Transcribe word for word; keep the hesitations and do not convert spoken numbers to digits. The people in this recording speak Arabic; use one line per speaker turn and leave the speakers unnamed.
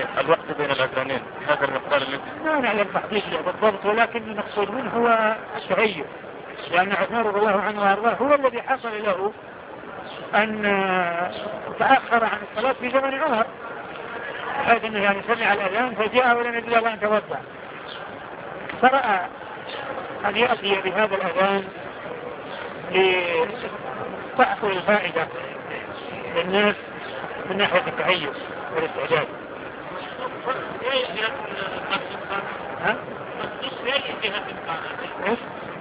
الوقت بين الأذانين هذا المقدار اللي
لا نعلم تحديده بالضبط، ولكن المقصود منه هو التهيؤ، لأن عثمان رضي الله عنه وارضاه هو الذي حصل له أن تأخر عن الصلاة في زمن عمر، حيث أنه يعني سمع الأذان فجاء ولم يجد الله أن توضأ، فرأى أن يأتي بهذا الأذان لتحصل الفائدة للناس من ناحية التهيؤ والاستعداد. ها؟